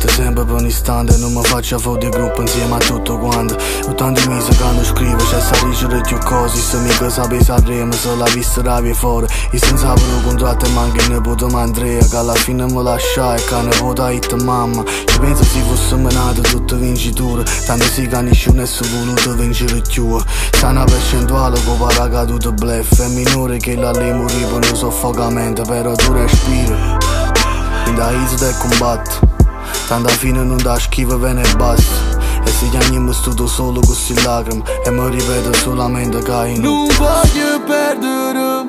Te sempre per un istante non mi faccio fuori di gruppo insieme a tutto quanto. Ho tanti mesi che non scrivo, c'è sta dicere più cose. Se mica sapessi a Remo, se la vista da via fuori. Io senza avere un contratto e manca il nipote Andrea, che alla fine mi lascia e che ne vota hit mamma. Ci penso se fosse menato tutte vinciture, tanto sì che nessuno è voluto vincere più. Sta una percentuale che pare caduto bluff, è minore che la lei morì per un soffocamento, però tu respiri. In da easy del combatto, tanto alla fine non da schifo bene e basta. E se gli anni mi studio solo con queste lacrime e mi ripeto solamente che non voglio perdere